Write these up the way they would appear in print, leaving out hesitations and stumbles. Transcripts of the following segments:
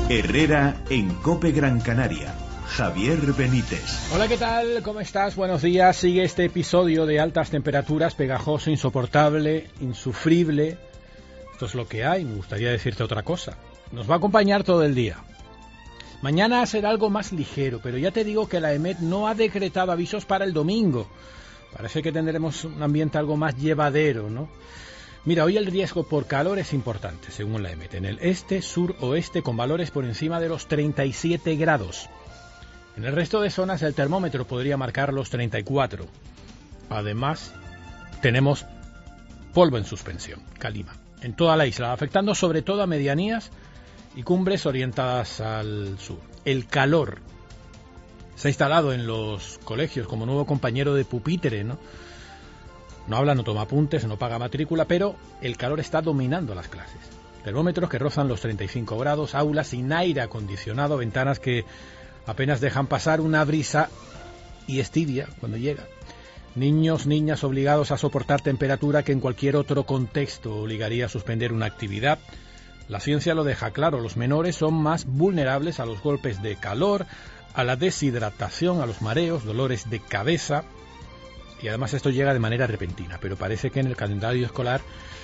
Herrera en COPE Gran Canaria. Javier Benítez. Hola, ¿qué tal? ¿Cómo estás? Buenos días. Sigue este episodio de altas temperaturas, pegajoso, insoportable, insufrible. Esto es lo que hay, me gustaría decirte otra cosa. Nos va a acompañar todo el día. Mañana será algo más ligero, pero ya te digo que la EMET no ha decretado avisos para el domingo. Parece que tendremos un ambiente algo más llevadero, ¿no? Mira, hoy el riesgo por calor es importante, según la EMET. En el este, sur, oeste, con valores por encima de los 37 grados. En el resto de zonas el termómetro podría marcar los 34. Además, tenemos polvo en suspensión, calima, en toda la isla, afectando sobre todo a medianías y cumbres orientadas al sur. El calor se ha instalado en los colegios como nuevo compañero de pupitre, ¿no? No habla, no toma apuntes, no paga matrícula, pero el calor está dominando las clases. Termómetros que rozan los 35 grados, aulas sin aire acondicionado, ventanas que apenas dejan pasar una brisa y es tibia cuando llega. Niños, niñas obligados a soportar temperatura que en cualquier otro contexto obligaría a suspender una actividad. La ciencia lo deja claro, los menores son más vulnerables a los golpes de calor, a la deshidratación, a los mareos, dolores de cabeza. Y además esto llega de manera repentina, pero parece que en el calendario escolar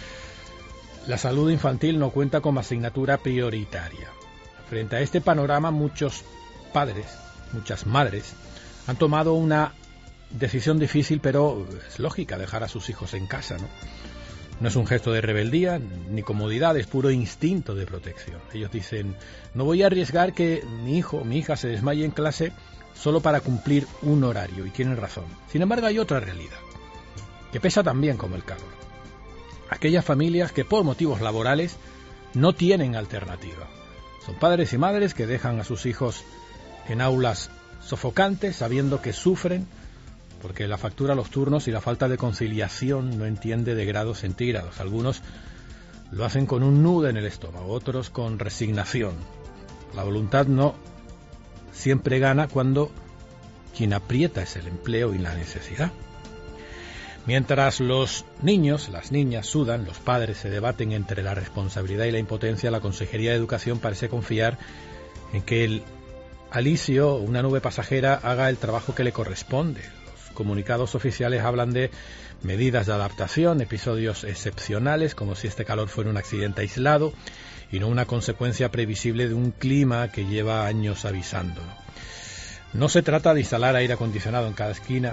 la salud infantil no cuenta como asignatura prioritaria. Frente a este panorama, muchos padres, muchas madres, han tomado una decisión difícil, pero es lógica, dejar a sus hijos en casa, ¿no? No es un gesto de rebeldía ni comodidad, es puro instinto de protección. Ellos dicen, no voy a arriesgar que mi hijo o mi hija se desmaye en clase solo para cumplir un horario, y tienen razón. Sin embargo, hay otra realidad, que pesa también como el calor. Aquellas familias que por motivos laborales no tienen alternativa. Son padres y madres que dejan a sus hijos en aulas sofocantes, sabiendo que sufren, porque la factura, los turnos y la falta de conciliación no entiende de grados centígrados. Algunos lo hacen con un nudo en el estómago, otros con resignación. La voluntad no siempre gana cuando quien aprieta es el empleo y la necesidad. Mientras los niños, las niñas sudan, los padres se debaten entre la responsabilidad y la impotencia, la Consejería de Educación parece confiar en que el Alicio, una nube pasajera, haga el trabajo que le corresponde. Los comunicados oficiales hablan de medidas de adaptación, episodios excepcionales, como si este calor fuera un accidente aislado y no una consecuencia previsible de un clima que lleva años avisando, ¿no? No se trata de instalar aire acondicionado en cada esquina,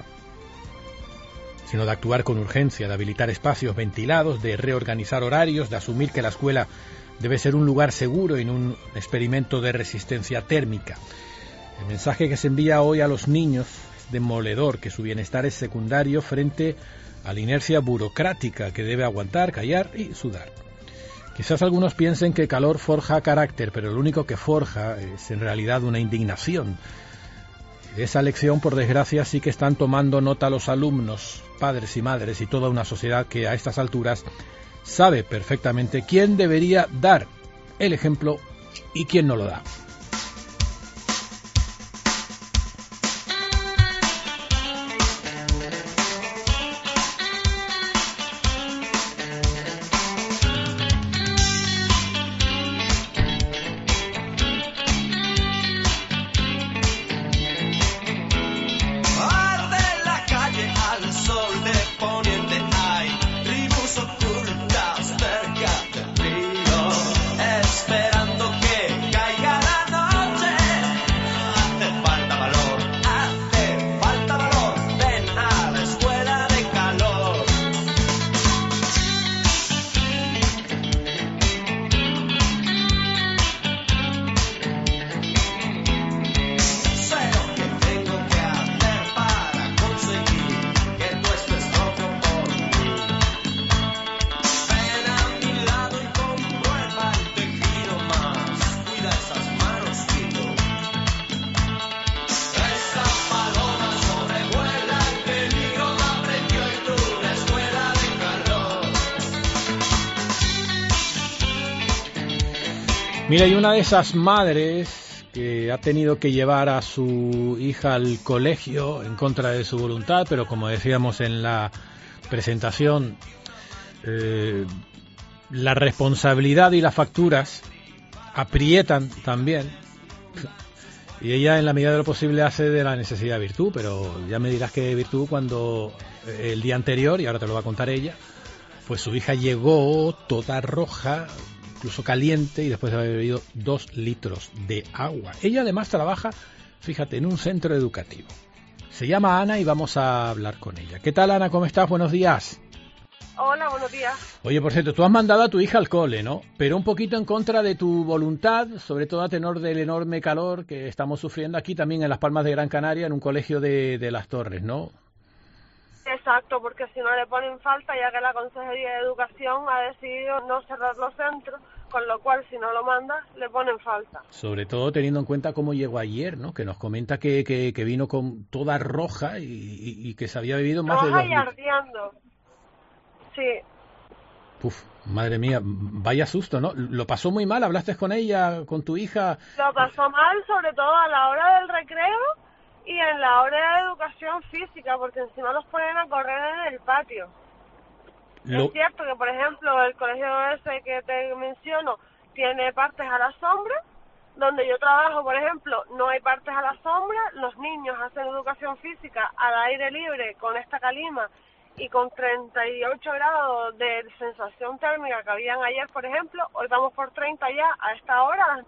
sino de actuar con urgencia, de habilitar espacios ventilados, de reorganizar horarios, de asumir que la escuela debe ser un lugar seguro y no un experimento de resistencia térmica. El mensaje que se envía hoy a los niños es demoledor, que su bienestar es secundario frente a la inercia burocrática que debe aguantar, callar y sudar. Quizás algunos piensen que calor forja carácter, pero lo único que forja es en realidad una indignación. De esa lección, por desgracia, sí que están tomando nota los alumnos, padres y madres y toda una sociedad que a estas alturas sabe perfectamente quién debería dar el ejemplo y quién no lo da. Mira, hay una de esas madres que ha tenido que llevar a su hija al colegio en contra de su voluntad, pero como decíamos en la presentación, la responsabilidad y las facturas aprietan también. Y ella, en la medida de lo posible, hace de la necesidad virtud, pero ya me dirás qué virtud cuando el día anterior, y ahora te lo va a contar ella, pues su hija llegó toda roja, incluso caliente, y después de haber bebido 2 litros de agua. Ella además trabaja, fíjate, en un centro educativo. Se llama Ana y vamos a hablar con ella. ¿Qué tal, Ana? ¿Cómo estás? Buenos días. Hola, buenos días. Oye, por cierto, tú has mandado a tu hija al cole, ¿no? Pero un poquito en contra de tu voluntad, sobre todo a tenor del enorme calor que estamos sufriendo aquí también en Las Palmas de Gran Canaria, en un colegio de Las Torres, ¿no? Exacto, porque si no le ponen falta, ya que la Consejería de Educación ha decidido no cerrar los centros, con lo cual si no lo mandas, le ponen falta. Sobre todo teniendo en cuenta cómo llegó ayer, ¿no? Que nos comenta que vino con toda roja y que se había bebido más de 2 Roja y litros. ardiendo. Sí. Uf, madre mía, vaya susto, ¿no? Lo pasó muy mal, ¿hablaste con ella, con tu hija? Lo pasó mal, sobre todo a la hora del recreo y en la hora de educación física, porque encima los ponen a correr en el patio. Es cierto que, por ejemplo, el colegio ese que te menciono tiene partes a la sombra. Donde yo trabajo, por ejemplo, no hay partes a la sombra. Los niños hacen educación física al aire libre con esta calima y con 38 grados de sensación térmica que habían ayer, por ejemplo. Hoy vamos por 30 ya a esta hora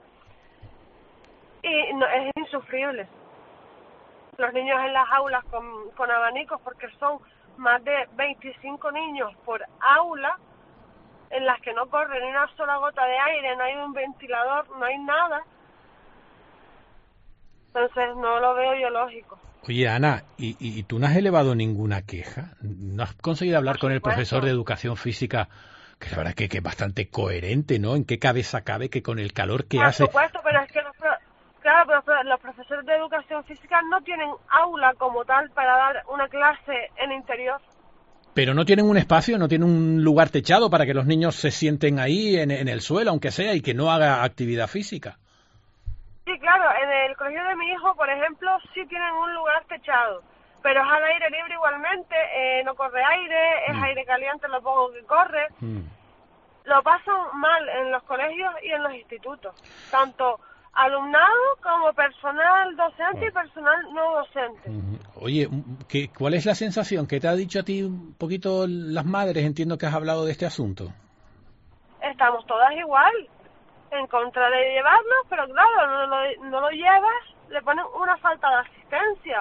y no, es insufrible. Los niños en las aulas con abanicos, porque son más de 25 niños por aula, en las que no corre ni una sola gota de aire, no hay un ventilador, no hay nada. Entonces no lo veo yo lógico. Oye, Ana, ¿y tú no has elevado ninguna queja? ¿No has conseguido hablar con el profesor de educación física? Que la verdad que es bastante coherente, ¿no? ¿En qué cabeza cabe que con el calor que hace... Por supuesto, pero es que los profesores de educación física no tienen aula como tal para dar una clase en interior. Pero no tienen un espacio, no tienen un lugar techado para que los niños se sienten ahí en el suelo, aunque sea, y que no haga actividad física. Sí, claro, en el colegio de mi hijo, por ejemplo, sí tienen un lugar techado, pero es al aire libre igualmente, no corre aire, es aire caliente lo poco que corre. Lo pasan mal en los colegios y en los institutos, tanto alumnado como personal docente y personal no docente. Oye, ¿cuál es la sensación que te ha dicho a ti un poquito las madres? Entiendo que has hablado de este asunto. Estamos todas igual, en contra de llevarlos, pero claro, no lo llevas, le ponen una falta de asistencia.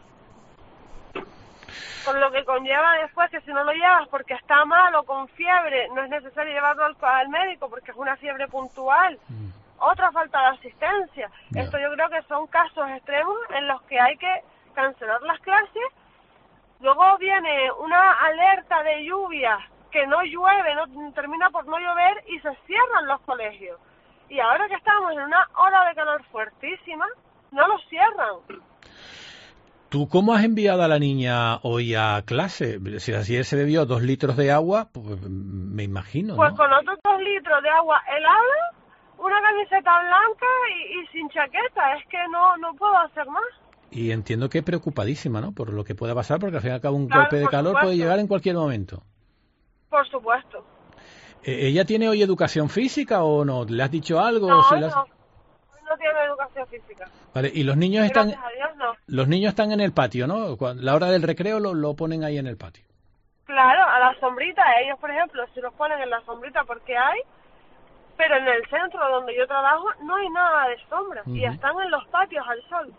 Con lo que conlleva después que si no lo llevas porque está mal o con fiebre, no es necesario llevarlo al médico porque es una fiebre puntual. Otra falta de asistencia. No. Esto yo creo que son casos extremos en los que hay que cancelar las clases. Luego viene una alerta de lluvia, que no llueve, no termina por no llover y se cierran los colegios. Y ahora que estamos en una ola de calor fuertísima, no los cierran. ¿Tú cómo has enviado a la niña hoy a clase? Si ayer se bebió 2 litros de agua, pues me imagino, Pues ¿no? con otros 2 litros de agua helada, una camiseta blanca y sin chaqueta. Es que no puedo hacer más. Y entiendo que preocupadísima, ¿no? Por lo que pueda pasar, porque al fin y al cabo un Claro, golpe de por calor supuesto. puede llegar en cualquier momento. Por supuesto. ¿Ella tiene hoy educación física o no? ¿Le has dicho algo? No, ¿Se le has- no tiene educación física. Vale, y los niños están... Gracias a Dios, no. Los niños están en el patio, ¿no? La hora del recreo lo ponen ahí en el patio. Claro, a la sombrita, ellos por ejemplo, si los ponen en la sombrita porque hay, pero en el centro donde yo trabajo no hay nada de sombra y están en los patios al sol.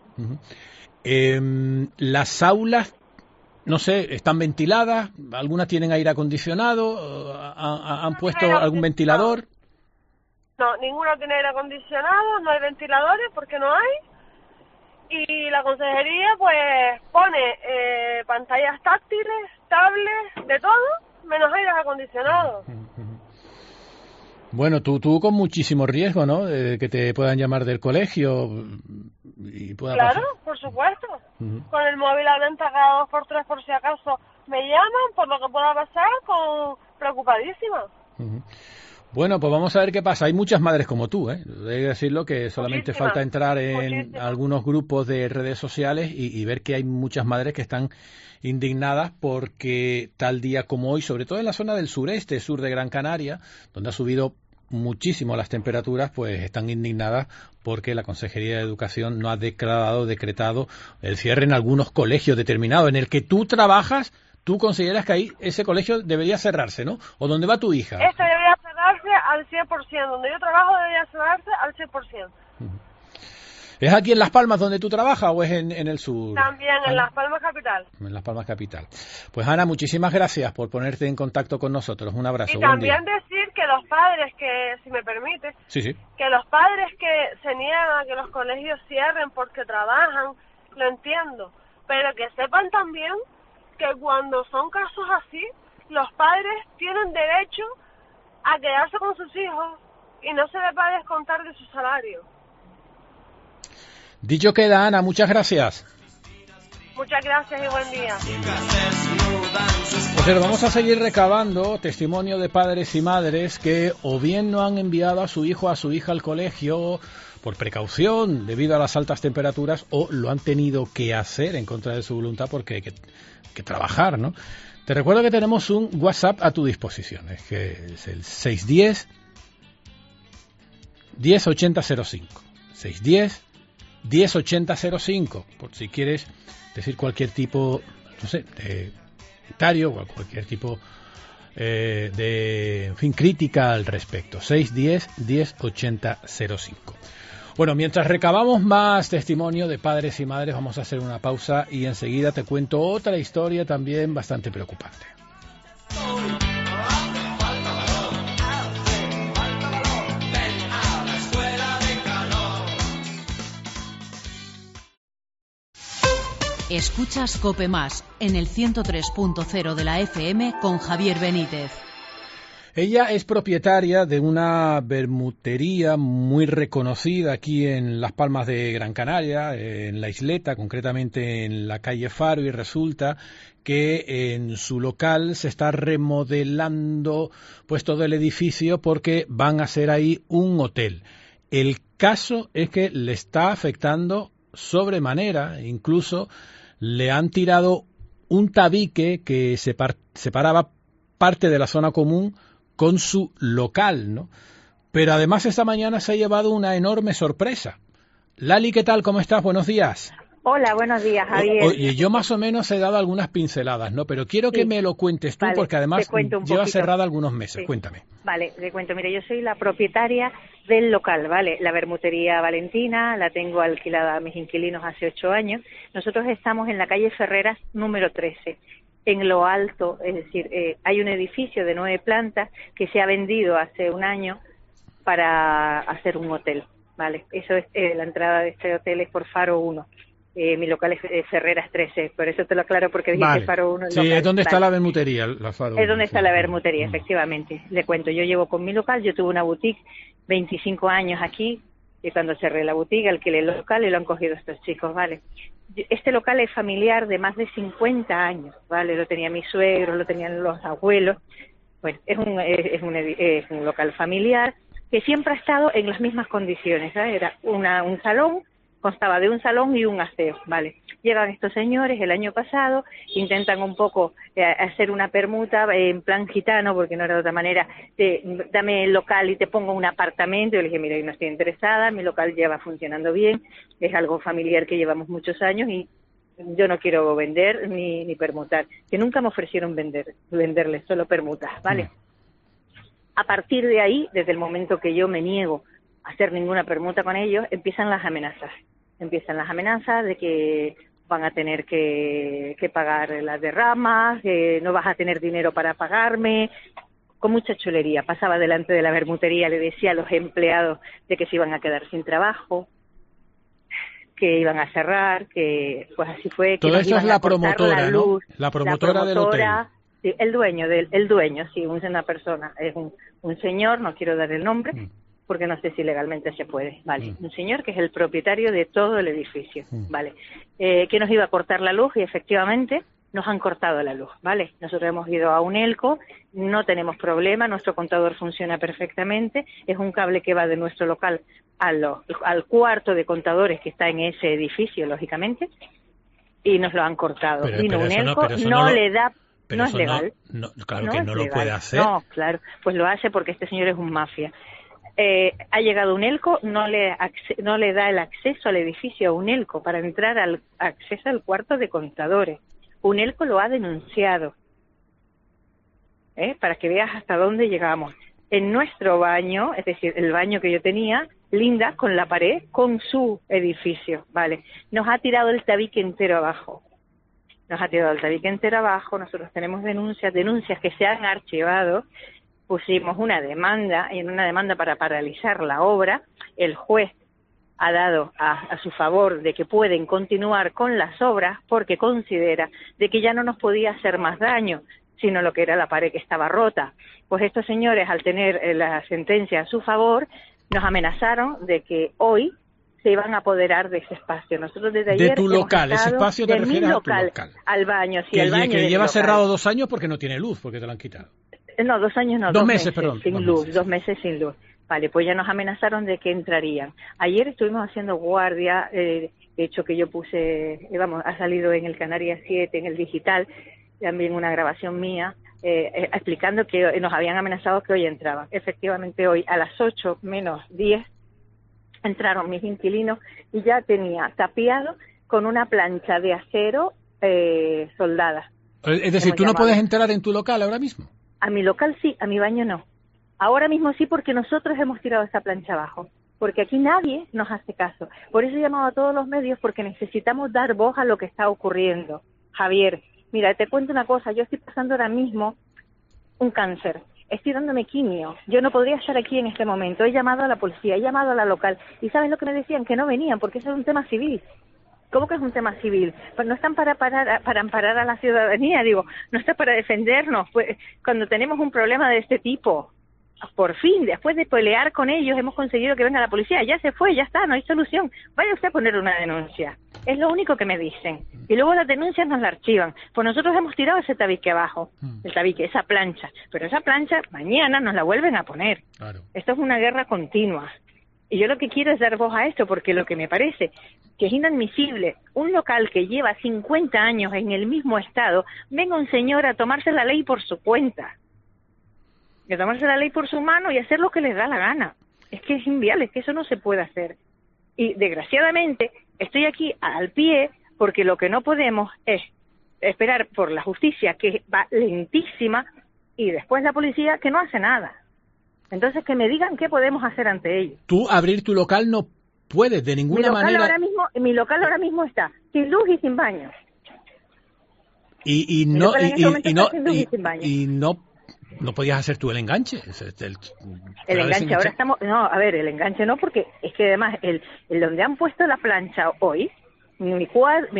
Las aulas, no sé, están ventiladas, algunas tienen aire acondicionado, han puesto aire algún ventilador. No, ninguno tiene aire acondicionado, no hay ventiladores porque no hay. Y la consejería pues pone pantallas táctiles, tablets, de todo, menos aires acondicionados. Bueno, tú con muchísimo riesgo, ¿no? De que te puedan llamar del colegio y pueda Claro, pasar. por supuesto. Con el móvil a venta cada 2x3 por si acaso me llaman por lo que pueda pasar, preocupadísima. Bueno, pues vamos a ver qué pasa. Hay muchas madres como tú, ¿eh? Debo decirlo que solamente Muchísimas, falta entrar en muchísimas. algunos grupos de redes sociales y ver que hay muchas madres que están indignadas porque tal día como hoy, sobre todo en la zona del sureste, sur de Gran Canaria, donde ha subido muchísimo las temperaturas, pues están indignadas porque la Consejería de Educación no ha decretado el cierre en algunos colegios determinados. En el que tú trabajas, tú consideras que ahí ese colegio debería cerrarse, ¿no? ¿O dónde va tu hija? Este debería cerrarse al 100%. Donde yo trabajo debería cerrarse al 100%. ¿Es aquí en Las Palmas donde tú trabajas o es en el sur? También en Las Palmas Capital. En Las Palmas Capital. Pues Ana, muchísimas gracias por ponerte en contacto con nosotros. Un abrazo. Y también decir que los padres que, si me permite, que los padres que se niegan a que los colegios cierren porque trabajan, lo entiendo, pero que sepan también que cuando son casos así, los padres tienen derecho a quedarse con sus hijos y no se les va a descontar de su salario. Dicho queda, Ana, muchas gracias. Muchas gracias y buen día. Pues vamos a seguir recabando testimonio de padres y madres que o bien no han enviado a su hijo o a su hija al colegio por precaución debido a las altas temperaturas o lo han tenido que hacer en contra de su voluntad porque hay que trabajar, ¿no? Te recuerdo que tenemos un WhatsApp a tu disposición, que es el 610 108005. 610 108005, por si quieres decir cualquier tipo, no sé, de comentario o cualquier tipo de, en fin, crítica al respecto. 610 108005. Bueno, mientras recabamos más testimonio de padres y madres, vamos a hacer una pausa y enseguida te cuento otra historia también bastante preocupante. Escuchas COPE Más en el 103.0 de la FM con Javier Benítez. Ella es propietaria de una bermutería muy reconocida aquí en Las Palmas de Gran Canaria, en la isleta, concretamente en la calle Faro, y resulta que en su local se está remodelando pues todo el edificio porque van a hacer ahí un hotel. El caso es que le está afectando sobremanera, incluso le han tirado un tabique que separaba parte de la zona común con su local, ¿no? Pero además esta mañana se ha llevado una enorme sorpresa. Lali, ¿qué tal? ¿Cómo estás? Buenos días. Hola, buenos días, Javier. Oye, yo más o menos he dado algunas pinceladas, ¿no? Pero quiero que me lo cuentes tú, porque además lleva cerrada algunos meses. Sí. Cuéntame. Vale, te cuento. Mira, yo soy la propietaria del local, ¿vale? La bermutería Valentina, la tengo alquilada a mis inquilinos hace 8 años. Nosotros estamos en la calle Ferreras, número 13. En lo alto, es decir, hay un edificio de 9 plantas que se ha vendido hace un año para hacer un hotel, ¿vale? Eso es, la entrada de este hotel es por Faro 1. Mi local es Ferreras 13, por eso te lo aclaro, porque dije que Faro 1 Sí, es donde está la bermutería, la Faro 1. Es donde está la bermutería, efectivamente. Le cuento, yo llevo con mi local, yo tuve una boutique 25 años aquí, y cuando cerré la boutique alquilé el local y lo han cogido estos chicos, ¿vale? Este local es familiar de más de 50 años, ¿vale? Lo tenía mi suegro, lo tenían los abuelos. Bueno, es un local familiar que siempre ha estado en las mismas condiciones, ¿sabes? Era un salón, constaba de un salón y un aseo, ¿vale? Llegan estos señores el año pasado, intentan un poco hacer una permuta en plan gitano, porque no era de otra manera, dame el local y te pongo un apartamento. Yo le dije, mira, yo no estoy interesada, mi local lleva funcionando bien, es algo familiar que llevamos muchos años y yo no quiero vender ni permutar, que nunca me ofrecieron venderles, solo permutas, ¿vale? A partir de ahí, desde el momento que yo me niego a hacer ninguna permuta con ellos, empiezan las amenazas. Empiezan las amenazas de que van a tener que pagar las derramas, que no vas a tener dinero para pagarme, con mucha chulería. Pasaba delante de la bermutería, le decía a los empleados de que se iban a quedar sin trabajo, que iban a cerrar, que pues así fue. Todo esto es la promotora, ¿no? La promotora del hotel. Sí, el dueño, sí, una persona, es un señor, no quiero dar el nombre, porque no sé si legalmente se puede, ¿vale? Un señor que es el propietario de todo el edificio, ¿vale? Que nos iba a cortar la luz y efectivamente nos han cortado la luz, ¿vale? Nosotros hemos ido a Unelco, no tenemos problema, nuestro contador funciona perfectamente, es un cable que va de nuestro local al cuarto de contadores que está en ese edificio, lógicamente, y nos lo han cortado. Vino Unelco, no le da... No es legal. Claro que no lo puede hacer. No, claro, pues lo hace porque este señor es un mafia. ha llegado Unelco, no le da el acceso al edificio a Unelco para entrar al acceso al cuarto de contadores. Unelco lo ha denunciado, para que veas hasta dónde llegamos. En nuestro baño, es decir, el baño que yo tenía, linda con la pared, con su edificio, ¿vale? Nos ha tirado el tabique entero abajo. Nosotros tenemos denuncias que se han archivado. Pusimos una demanda para paralizar la obra. El juez ha dado a su favor de que pueden continuar con las obras porque considera de que ya no nos podía hacer más daño, sino lo que era la pared que estaba rota. Pues estos señores, al tener la sentencia a su favor, nos amenazaron de que hoy se iban a apoderar de ese espacio. Nosotros desde ayer de tu local, ese espacio te refieres a tu local. Al baño, sí, que, al baño. Que lleva cerrado 2 años porque no tiene luz, porque te lo han quitado. No, 2 años no. 2 meses, perdón. Sin luz, 2 meses sin luz. Vale, pues ya nos amenazaron de que entrarían. Ayer estuvimos haciendo guardia, de hecho que yo puse, ha salido en el Canarias 7, en el digital, también una grabación mía, explicando que nos habían amenazado que hoy entraban. Efectivamente, hoy a las 8 menos 10 entraron mis inquilinos y ya tenía tapiado con una plancha de acero soldada. Es decir, ¿tú no puedes entrar en tu local ahora mismo? A mi local sí, a mi baño no. Ahora mismo sí, porque nosotros hemos tirado esa plancha abajo, porque aquí nadie nos hace caso. Por eso he llamado a todos los medios, porque necesitamos dar voz a lo que está ocurriendo. Javier, mira, te cuento una cosa, yo estoy pasando ahora mismo un cáncer, estoy dándome quimio, yo no podría estar aquí en este momento, he llamado a la policía, he llamado a la local, y ¿sabes lo que me decían? Que no venían, porque eso es un tema civil. ¿Cómo que es un tema civil? Pues no están para amparar a la ciudadanía, digo, no está para defendernos, pues cuando tenemos un problema de este tipo. Por fin, después de pelear con ellos, hemos conseguido que venga la policía. Ya se fue, ya está, no hay solución. Vaya usted a poner una denuncia. Es lo único que me dicen. Y luego las denuncias nos la archivan. Pues nosotros hemos tirado ese tabique abajo, el tabique, esa plancha. Pero esa plancha mañana nos la vuelven a poner. Claro. Esto es una guerra continua. Y yo lo que quiero es dar voz a esto, porque lo que me parece que es inadmisible, un local que lleva 50 años en el mismo estado, venga un señor a tomarse la ley por su cuenta. De tomarse la ley por su mano y hacer lo que les da la gana. Es que es inviable, es que eso no se puede hacer. Y desgraciadamente estoy aquí al pie porque lo que no podemos es esperar por la justicia, que va lentísima, y después la policía que no hace nada. Entonces que me digan qué podemos hacer ante ellos. Tú abrir tu local no puedes de ninguna manera. Mi local ahora mismo está sin luz y sin baño. Y no podías hacer tú el enganche. El enganche, ahora estamos... No, a ver, el enganche no, porque es que además el donde han puesto la plancha hoy, mi cuadro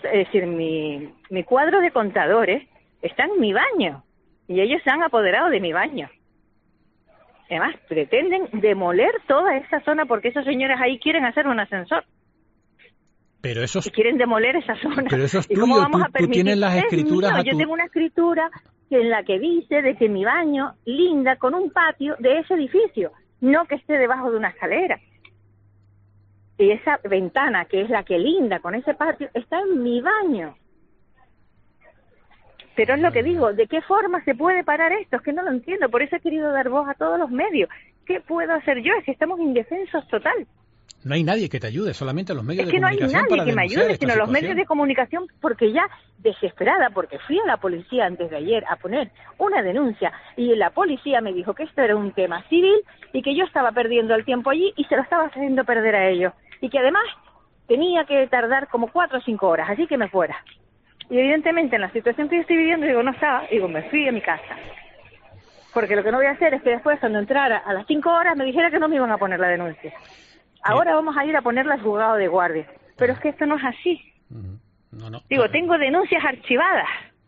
de contadores está en mi baño. Y ellos se han apoderado de mi baño. Además, pretenden demoler toda esa zona porque esos señores ahí quieren hacer un ascensor. Pero esos... Y quieren demoler esa zona. Pero eso es tuyo. ¿Cómo vamos a permitir? Tú tienes las escrituras... Yo tengo una escritura en la que dice de que mi baño linda con un patio de ese edificio, no que esté debajo de una escalera. Y esa ventana, que es la que linda con ese patio, está en mi baño. Pero es lo que digo, ¿de qué forma se puede parar esto? Es que no lo entiendo, por eso he querido dar voz a todos los medios. ¿Qué puedo hacer yo? Es que estamos indefensos total. No hay nadie que te ayude, solamente los medios de Es comunicación. que no hay nadie que me ayude, sino los medios de comunicación, porque ya desesperada, porque fui a la policía antes de ayer a poner una denuncia y la policía me dijo que esto era un tema civil y que yo estaba perdiendo el tiempo allí y se lo estaba haciendo perder a ellos. Y que además tenía que tardar como 4 o 5 horas, así que me fuera. Y evidentemente en la situación que yo estoy viviendo, digo, no estaba, digo, me fui a mi casa. Porque lo que no voy a hacer es que después, cuando entrara a las 5 horas, me dijera que no me iban a poner la denuncia. Ahora vamos a ir a ponerla al juzgado de guardia. Pero es que esto no es así. Digo, tengo denuncias archivadas.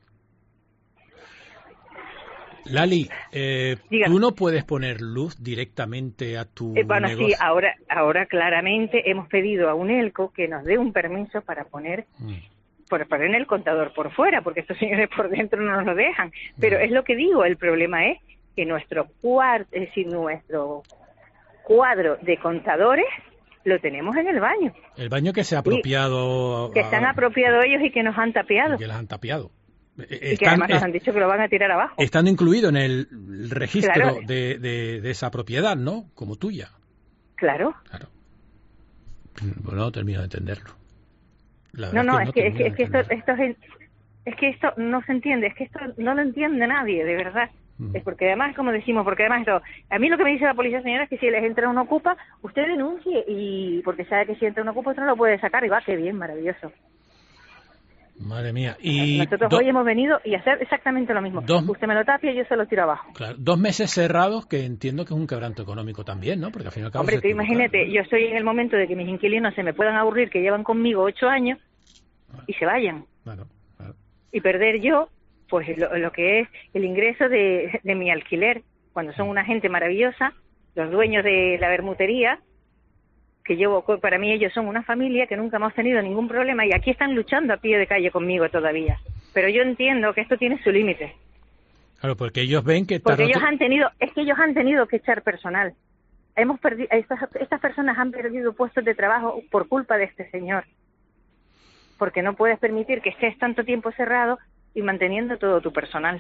Lali, ¿tú no puedes poner luz directamente a tu negocio? Sí, ahora claramente hemos pedido a Unelco que nos dé un permiso para poner en el contador por fuera, porque estos señores por dentro no nos lo dejan. Pero es lo que digo, el problema es que nuestro cuadro de contadores lo tenemos en el baño. El baño que se ha apropiado... Que se han apropiado ellos y que nos han tapiado. Que las han tapiado. Y que además nos han dicho que lo van a tirar abajo. Estando incluido en el registro Claro. de esa propiedad, ¿no? Como tuya. Claro. Bueno, no termino de entenderlo. Es que esto no se entiende, es que esto no lo entiende nadie, de verdad. Es porque además, como decimos, a mí lo que me dice la policía, señora, es que si les entra un ocupa, usted denuncie, y porque sabe que si entra un ocupa usted no lo puede sacar, y va, qué bien, maravilloso. Madre mía. Y nosotros hoy hemos venido y hacer exactamente lo mismo. Usted me lo tapia y yo se lo tiro abajo. Claro, 2 meses cerrados, que entiendo que es un quebranto económico también, ¿no? Porque al fin y al cabo... Hombre, tú imagínate, yo estoy en el momento de que mis inquilinos se me puedan aburrir, que llevan conmigo 8 años, y se vayan. Claro. Y perder yo, pues lo que es el ingreso de mi alquiler, cuando son una gente maravillosa, los dueños de la bermutería, que para mí ellos son una familia que nunca hemos tenido ningún problema, y aquí están luchando a pie de calle conmigo todavía. Pero yo entiendo que esto tiene su límite. Claro, porque ellos ven que... Porque ellos han tenido que echar personal. Estas personas han perdido puestos de trabajo por culpa de este señor. Porque no puedes permitir que estés tanto tiempo cerrado y manteniendo todo tu personal.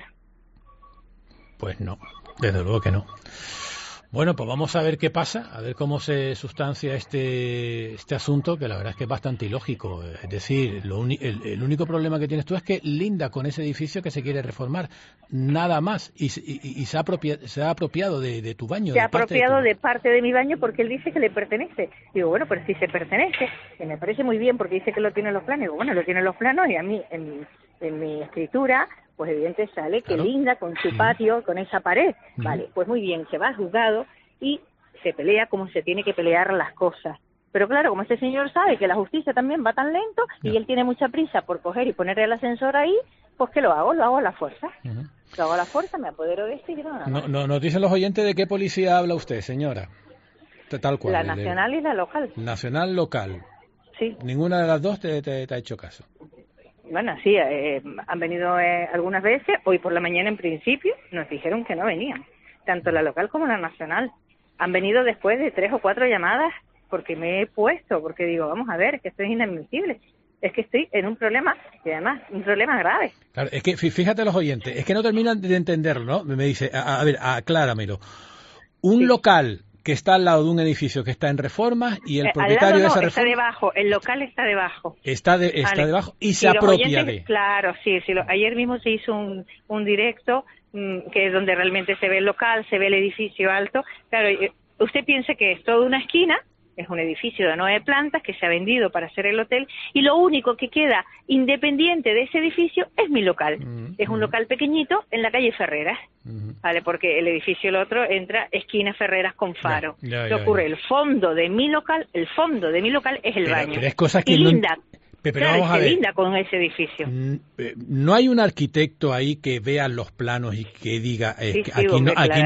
Pues no, desde luego que no. Bueno, pues vamos a ver qué pasa, a ver cómo se sustancia este asunto, que la verdad es que es bastante ilógico. Es decir, el único problema que tienes tú es que linda con ese edificio que se quiere reformar, nada más, y se ha apropiado de tu baño. Se ha apropiado de parte de mi baño porque él dice que le pertenece. Digo, bueno, pero si se pertenece, que me parece muy bien porque dice que lo tiene en los planos. Digo, bueno, lo tiene en los planos, y a mí, en mi escritura, pues evidente sale que linda con su patio, con esa pared. Vale, pues muy bien, se va al juzgado y se pelea como se tiene que pelear las cosas. Pero claro, como este señor sabe que la justicia también va tan lento y él tiene mucha prisa por coger y poner el ascensor ahí, pues ¿qué lo hago? Lo hago a la fuerza. Lo hago a la fuerza, me apodero de este y no. Nos dicen los oyentes de qué policía habla usted, señora. Tal cual. La nacional y la local. Nacional, local. Sí. ¿Ninguna de las dos te ha hecho caso? Bueno, sí, han venido algunas veces. Hoy por la mañana, en principio, nos dijeron que no venían. Tanto la local como la nacional. Han venido después de 3 o 4 llamadas porque me he puesto, porque digo, vamos a ver, que esto es inadmisible. Es que estoy en un problema, y además, un problema grave. Claro, es que fíjate los oyentes, es que no terminan de entenderlo, ¿no? Me dice, a ver, acláramelo. Un local que está al lado de un edificio que está en reformas y el propietario de esa reforma... está debajo, el local está debajo. Está debajo y se apropia de... Claro, sí. Ayer mismo se hizo un directo que es donde realmente se ve el local, se ve el edificio alto. Claro, usted piensa que es toda una esquina, es un edificio de 9 plantas que se ha vendido para hacer el hotel, y lo único que queda independiente de ese edificio es mi local. Es un local pequeñito en la calle Ferreras, ¿vale? Porque el edificio, el otro, entra esquina Ferreras con faro. ¿Qué ocurre? El fondo de mi local es el baño. Pero es cosa que y linda. Pero claro, vamos a ver. linda con ese edificio. No hay un arquitecto ahí que vea los planos y que diga aquí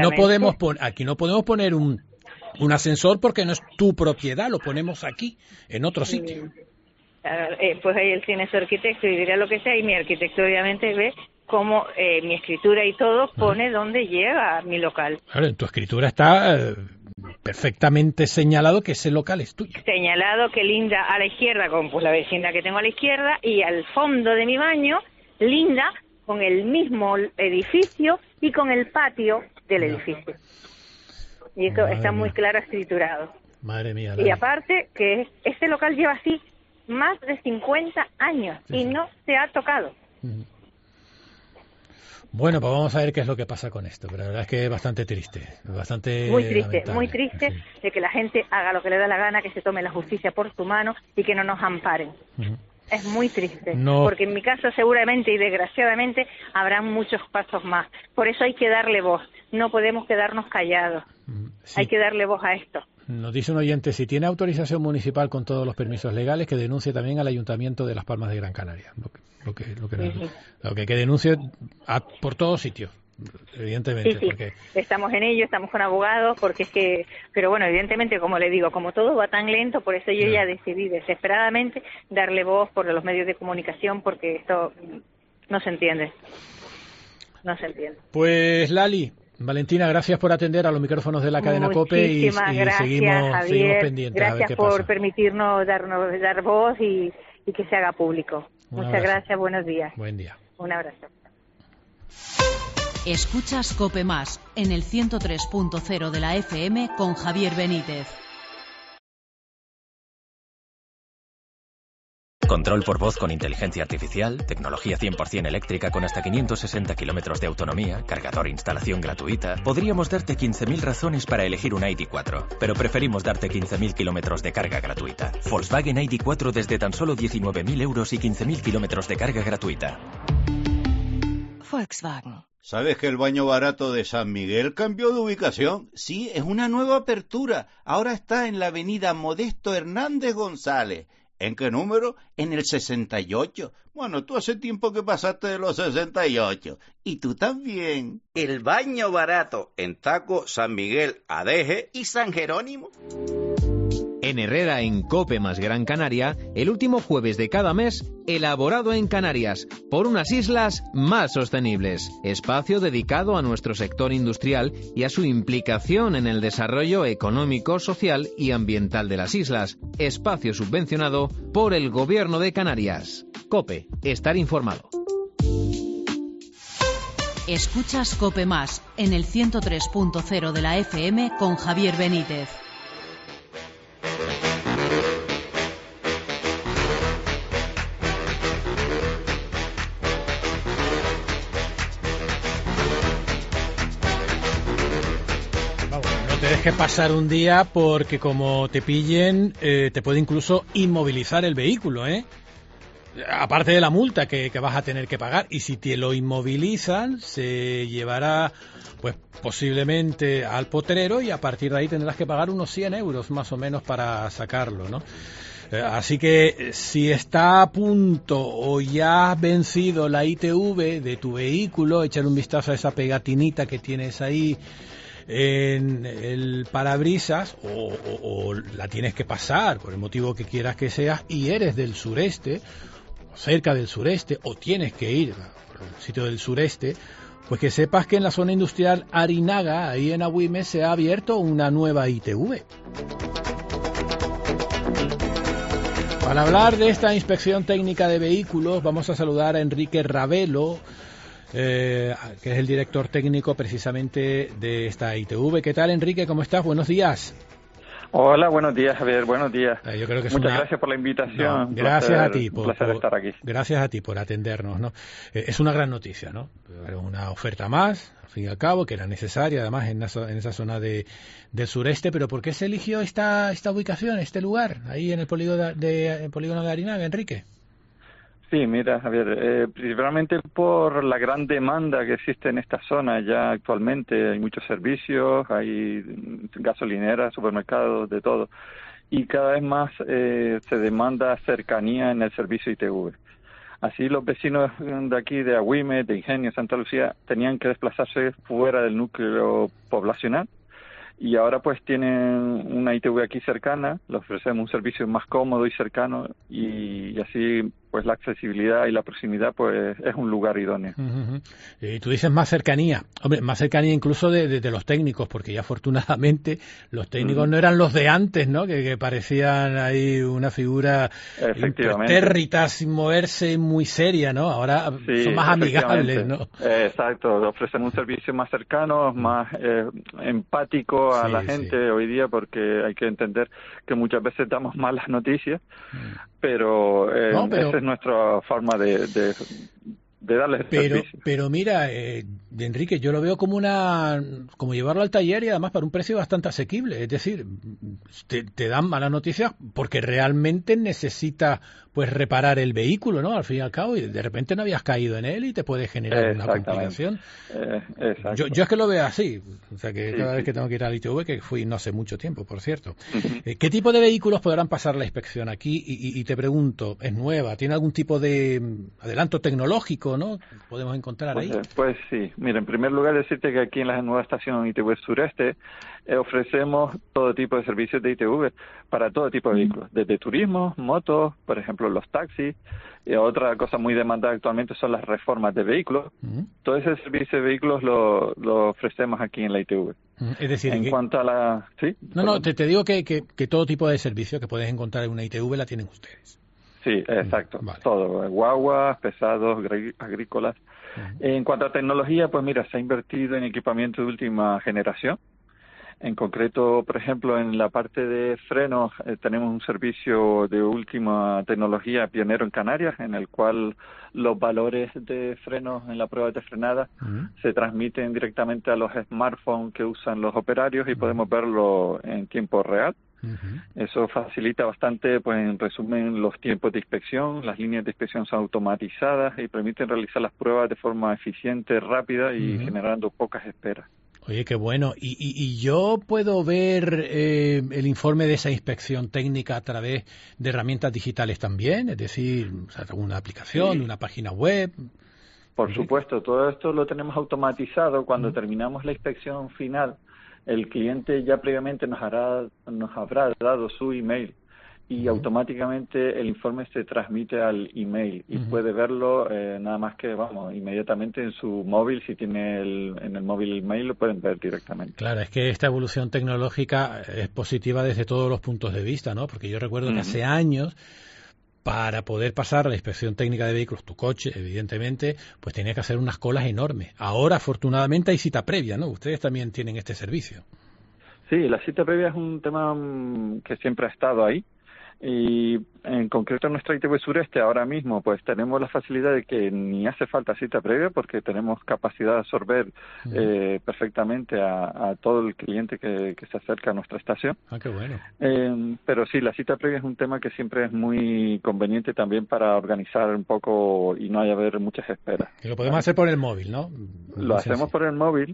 no podemos poner un ascensor porque no es tu propiedad, lo ponemos aquí, en otro sitio. Pues ahí él tiene su arquitecto y dirá lo que sea, y mi arquitecto obviamente ve cómo mi escritura y todo pone dónde llega mi local. Claro, en tu escritura está perfectamente señalado que ese local es tuyo. Señalado que linda a la izquierda con pues la vecina que tengo a la izquierda, y al fondo de mi baño linda con el mismo edificio y con el patio del edificio. Y eso está muy claro escriturado. Madre mía. Y aparte que este local lleva así más de 50 años y no se ha tocado. Bueno, pues vamos a ver qué es lo que pasa con esto, pero la verdad es que es bastante triste, muy triste de que la gente haga lo que le da la gana, que se tome la justicia por su mano y que no nos amparen. Es muy triste, porque en mi caso seguramente y desgraciadamente habrá muchos pasos más. Por eso hay que darle voz, no podemos quedarnos callados, hay que darle voz a esto. Nos dice un oyente, si tiene autorización municipal con todos los permisos legales, que denuncie también al Ayuntamiento de Las Palmas de Gran Canaria. Que denuncie por todos sitios, evidentemente. Sí. Porque... Estamos en ello, estamos con abogados, porque es que... Pero bueno, evidentemente, como le digo, como todo va tan lento, por eso yo ya decidí desesperadamente darle voz por los medios de comunicación, porque esto no se entiende. No se entiende. Pues Lali... Valentina, gracias por atender a los micrófonos de la cadena COPE y seguimos pendientes. Gracias a ver qué por pasa. permitirnos dar voz y que se haga público. Muchas gracias, buenos días. Buen día. Un abrazo. Escuchas COPE Más en el 103.0 de la FM con Javier Benítez. Control por voz con inteligencia artificial, tecnología 100% eléctrica con hasta 560 kilómetros de autonomía, cargador e instalación gratuita. Podríamos darte 15.000 razones para elegir un ID4, pero preferimos darte 15.000 kilómetros de carga gratuita. Volkswagen ID4 desde tan solo 19.000 euros y 15.000 kilómetros de carga gratuita. Volkswagen. ¿Sabes que el baño barato de San Miguel cambió de ubicación? Sí, es una nueva apertura. Ahora está en la avenida Modesto Hernández González. ¿En qué número? En el 68. Bueno, tú hace tiempo que pasaste de los 68. Y tú también. El baño barato en Taco, San Miguel, Adeje y San Jerónimo. En Herrera, en COPE más Gran Canaria, el último jueves de cada mes, elaborado en Canarias, por unas islas más sostenibles. Espacio dedicado a nuestro sector industrial y a su implicación en el desarrollo económico, social y ambiental de las islas. Espacio subvencionado por el Gobierno de Canarias. COPE, estar informado. Escuchas COPE Más en el 103.0 de la FM con Javier Benítez. Tienes que pasar un día porque como te pillen, te puede incluso inmovilizar el vehículo, ¿eh? Aparte de la multa que vas a tener que pagar. Y si te lo inmovilizan, se llevará pues posiblemente al potrero y a partir de ahí tendrás que pagar unos 100 euros más o menos para sacarlo, ¿no? Así que si está a punto o ya has vencido la ITV de tu vehículo, echar un vistazo a esa pegatinita que tienes ahí en el parabrisas o la tienes que pasar por el motivo que quieras que sea y eres del sureste o cerca del sureste o tienes que ir por el sitio del sureste, pues que sepas que en la zona industrial Arinaga, ahí en Agüime, se ha abierto una nueva ITV. Para hablar de esta inspección técnica de vehículos vamos a saludar a Enrique Ravelo, que es el director técnico precisamente de esta ITV. ¿Qué tal, Enrique? ¿Cómo estás? Buenos días. Hola, buenos días, Javier. Buenos días. Yo creo que Muchas gracias por la invitación. No, gracias a ti placer estar aquí. Gracias a ti por atendernos, ¿no? Es una gran noticia, ¿no? Una oferta más, al fin y al cabo, que era necesaria, además, en esa zona del sureste. Pero ¿por qué se eligió esta ubicación, este lugar, ahí en el polígono de Arinaga, Enrique? Sí, mira, Javier, principalmente por la gran demanda que existe en esta zona ya actualmente. Hay muchos servicios, hay gasolineras, supermercados, de todo. Y cada vez más se demanda cercanía en el servicio ITV. Así los vecinos de aquí, de Agüime, de Ingenio, Santa Lucía, tenían que desplazarse fuera del núcleo poblacional. Y ahora pues tienen una ITV aquí cercana, le ofrecemos un servicio más cómodo y cercano y así pues la accesibilidad y la proximidad pues es un lugar idóneo. Uh-huh. Tú dices más cercanía, hombre, más cercanía incluso de los técnicos, porque ya afortunadamente los técnicos no eran los de antes, ¿no? Que parecían ahí una figura impertérrita, sin moverse, muy seria, ¿no? Ahora sí, son más amigables, ¿no? Exacto, ofrecen un servicio más cercano, más empático a la gente hoy día, porque hay que entender que muchas veces damos malas noticias, pero esa es nuestra forma de darles servicio. Pero mira, Enrique, yo lo veo como llevarlo al taller y además para un precio bastante asequible. Es decir, te dan malas noticias porque realmente necesitas pues reparar el vehículo, ¿no? Al fin y al cabo, y de repente no habías caído en él y te puede generar una complicación. Yo es que lo veo así, o sea que cada vez que tengo que ir al ITV, que fui no hace mucho tiempo, por cierto. ¿Qué tipo de vehículos podrán pasar la inspección aquí? Y te pregunto, ¿es nueva? ¿Tiene algún tipo de adelanto tecnológico, no? ¿Podemos encontrar ahí? Pues sí, mira, en primer lugar decirte que aquí en la nueva estación ITV Sureste ofrecemos todo tipo de servicios de ITV para todo tipo de vehículos, desde turismo, motos, por ejemplo los taxis. Otra cosa muy demandada actualmente son las reformas de vehículos. Todo ese servicio de vehículos lo ofrecemos aquí en la ITV. Es decir, en cuanto a la... ¿Sí? No, te digo que todo tipo de servicio que puedes encontrar en una ITV la tienen ustedes. Sí, exacto. Vale. Todo, guaguas, pesados, agrícolas. En cuanto a tecnología, pues mira, se ha invertido en equipamiento de última generación. En concreto, por ejemplo, en la parte de frenos tenemos un servicio de última tecnología pionero en Canarias, en el cual los valores de frenos en la prueba de frenada se transmiten directamente a los smartphones que usan los operarios y podemos verlo en tiempo real. Eso facilita bastante, pues en resumen, los tiempos de inspección. Las líneas de inspección son automatizadas y permiten realizar las pruebas de forma eficiente, rápida y generando pocas esperas. Oye, qué bueno. ¿Y yo puedo ver el informe de esa inspección técnica a través de herramientas digitales también? Es decir, una aplicación, una página web. Por supuesto, todo esto lo tenemos automatizado. Cuando terminamos la inspección final, el cliente ya previamente nos habrá dado su email y automáticamente el informe se transmite al email y puede verlo nada más que, inmediatamente en su móvil. Si tiene en el móvil el mail, lo pueden ver directamente. Claro, es que esta evolución tecnológica es positiva desde todos los puntos de vista, ¿no? Porque yo recuerdo que hace años, para poder pasar la inspección técnica de vehículos, tu coche, evidentemente, pues tenía que hacer unas colas enormes. Ahora, afortunadamente, hay cita previa, ¿no? Ustedes también tienen este servicio. Sí, la cita previa es un tema que siempre ha estado ahí. Y en concreto en nuestra ITV Sureste ahora mismo pues tenemos la facilidad de que ni hace falta cita previa porque tenemos capacidad de absorber perfectamente a todo el cliente que se acerca a nuestra estación. Qué bueno. Pero sí, la cita previa es un tema que siempre es muy conveniente también para organizar un poco y no haya haber muchas esperas. Y lo podemos hacer por el móvil, ¿no? Lo hacemos por el móvil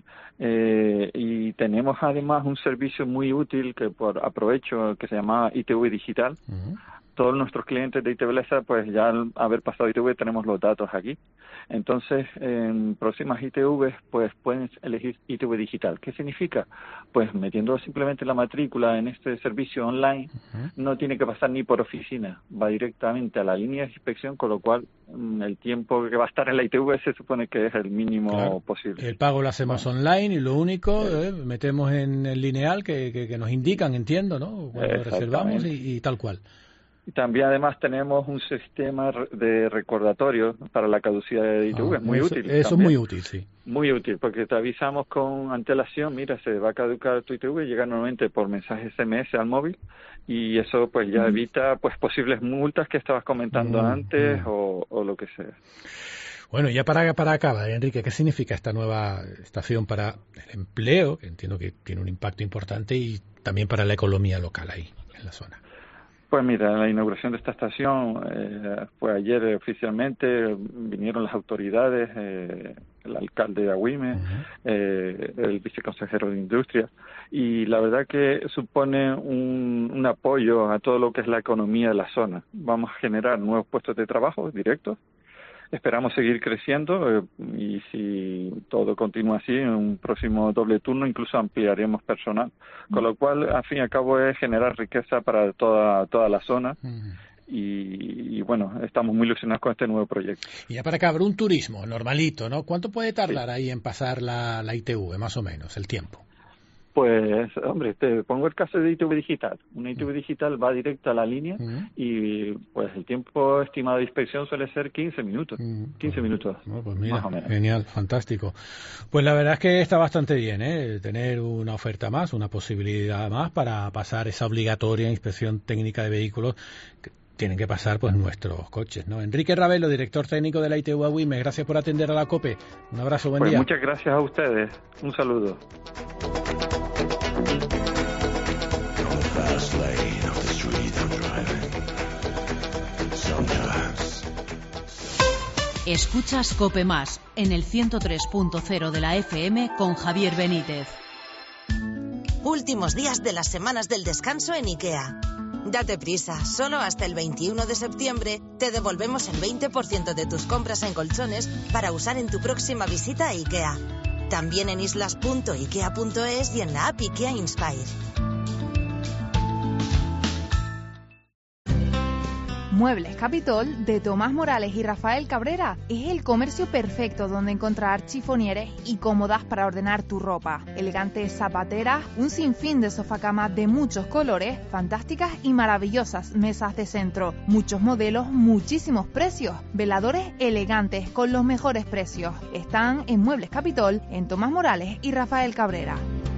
y tenemos además un servicio muy útil que aprovecho que se llama ITV Digital. Todos nuestros clientes de ITV pues ya al haber pasado ITV tenemos los datos aquí. Entonces, en próximas ITV pues pueden elegir ITV Digital. ¿Qué significa? Pues metiendo simplemente la matrícula en este servicio online, no tiene que pasar ni por oficina, va directamente a la línea de inspección, con lo cual el tiempo que va a estar en la ITV se supone que es el mínimo posible. El pago lo hacemos online y lo único, metemos en el lineal que nos indican, entiendo, ¿no? Cuando reservamos y tal cual. Y también además tenemos un sistema de recordatorio para la caducidad de ITV, es muy útil. Eso es muy útil, sí. Muy útil, porque te avisamos con antelación, mira, se va a caducar tu ITV, llega normalmente por mensaje SMS al móvil, y eso pues ya evita pues posibles multas que estabas comentando antes o lo que sea. Bueno, ya para acabar, Enrique, ¿qué significa esta nueva estación para el empleo, que entiendo que tiene un impacto importante, y también para la economía local ahí, en la zona? Pues mira, la inauguración de esta estación fue ayer oficialmente, vinieron las autoridades, el alcalde de Agüime, el viceconsejero de Industria, y la verdad que supone un apoyo a todo lo que es la economía de la zona. Vamos a generar nuevos puestos de trabajo directos. Esperamos seguir creciendo y si todo continúa así, en un próximo doble turno incluso ampliaremos personal. Con lo cual, al fin y al cabo, es generar riqueza para toda la zona. Y bueno, estamos muy ilusionados con este nuevo proyecto. Y ya para acabar, un turismo normalito, ¿no? ¿Cuánto puede tardar ahí en pasar la ITV, más o menos, el tiempo? Pues, hombre, te pongo el caso de ITV Digital. Una ITV Digital va directo a la línea y pues el tiempo estimado de inspección suele ser 15 minutos. 15 minutos, pues mira, más o menos. Genial, fantástico. Pues la verdad es que está bastante bien, tener una oferta más, una posibilidad más para pasar esa obligatoria inspección técnica de vehículos que tienen que pasar pues nuestros coches, ¿no? Enrique Ravelo, director técnico de la ITV Agüime, gracias por atender a la COPE. Un abrazo, buen día. Muchas gracias a ustedes. Un saludo. Escuchas COPE Más en el 103.0 de la FM con Javier Benítez. Últimos días de las semanas del descanso en IKEA. Date prisa, solo hasta el 21 de septiembre te devolvemos el 20% de tus compras en colchones para usar en tu próxima visita a IKEA. También en islas.ikea.es y en la app IKEA Inspire. Muebles Capitol de Tomás Morales y Rafael Cabrera es el comercio perfecto donde encontrar chifonieres y cómodas para ordenar tu ropa. Elegantes zapateras, un sinfín de sofacamas de muchos colores, fantásticas y maravillosas mesas de centro, muchos modelos, muchísimos precios, veladores elegantes con los mejores precios. Están en Muebles Capitol, en Tomás Morales y Rafael Cabrera.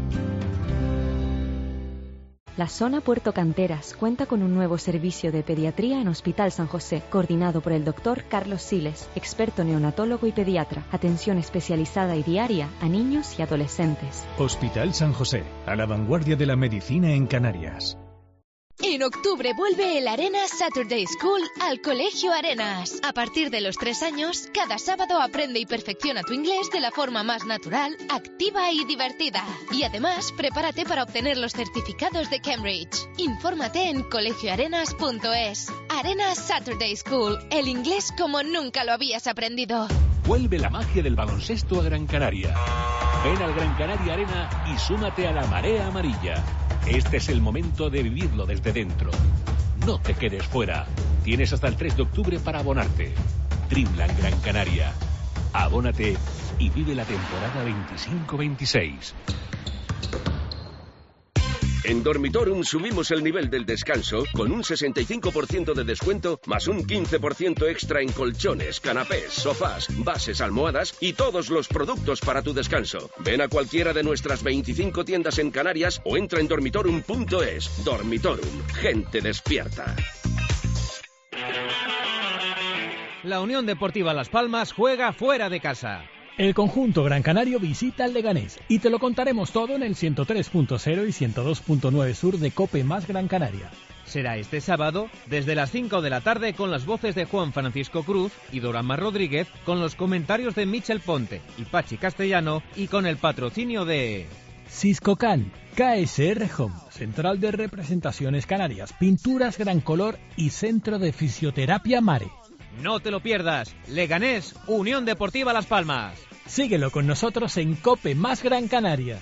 La zona Puerto Canteras cuenta con un nuevo servicio de pediatría en Hospital San José, coordinado por el doctor Carlos Siles, experto neonatólogo y pediatra. Atención especializada y diaria a niños y adolescentes. Hospital San José, a la vanguardia de la medicina en Canarias. En octubre vuelve el Arenas Saturday School al Colegio Arenas. A partir de los 3 años, cada sábado aprende y perfecciona tu inglés de la forma más natural, activa y divertida. Y además, prepárate para obtener los certificados de Cambridge. Infórmate en colegioarenas.es. Arenas Saturday School, el inglés como nunca lo habías aprendido. Vuelve la magia del baloncesto a Gran Canaria. Ven al Gran Canaria Arena y súmate a la marea amarilla. Este es el momento de vivirlo desde dentro. No te quedes fuera. Tienes hasta el 3 de octubre para abonarte. Dreamland Gran Canaria. Abónate y vive la temporada 25-26. En Dormitorum subimos el nivel del descanso con un 65% de descuento más un 15% extra en colchones, canapés, sofás, bases, almohadas y todos los productos para tu descanso. Ven a cualquiera de nuestras 25 tiendas en Canarias o entra en dormitorum.es. Dormitorum, gente despierta. La Unión Deportiva Las Palmas juega fuera de casa. El conjunto Gran Canario visita al Leganés y te lo contaremos todo en el 103.0 y 102.9 sur de COPE más Gran Canaria. Será este sábado desde las 5 de la tarde con las voces de Juan Francisco Cruz y Dorama Rodríguez, con los comentarios de Michel Ponte y Pachi Castellano y con el patrocinio de Siscocan, KSR Home, Central de Representaciones Canarias, Pinturas Gran Color y Centro de Fisioterapia Mare. No te lo pierdas, Leganés, Unión Deportiva Las Palmas. Síguelo con nosotros en COPE más Gran Canaria.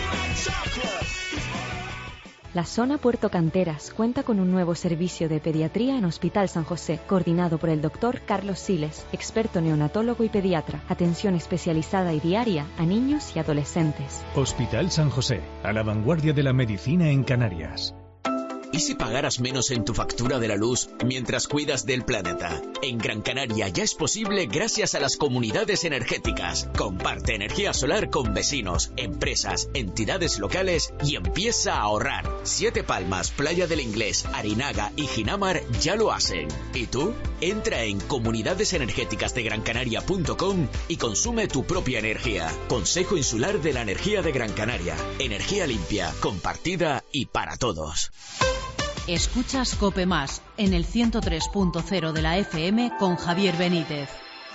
La zona Puerto Canteras cuenta con un nuevo servicio de pediatría en Hospital San José, coordinado por el doctor Carlos Siles, experto neonatólogo y pediatra. Atención especializada y diaria a niños y adolescentes. Hospital San José, a la vanguardia de la medicina en Canarias. ¿Y si pagaras menos en tu factura de la luz mientras cuidas del planeta? En Gran Canaria ya es posible gracias a las comunidades energéticas. Comparte energía solar con vecinos, empresas, entidades locales y empieza a ahorrar. 7 Palmas, Playa del Inglés, Arinaga y Ginamar ya lo hacen. ¿Y tú? Entra en comunidadesenergéticasdegrancanaria.com y consume tu propia energía. Consejo Insular de la Energía de Gran Canaria. Energía limpia, compartida y para todos. Escuchas COPE más en el 103.0 de la FM con Javier Benítez.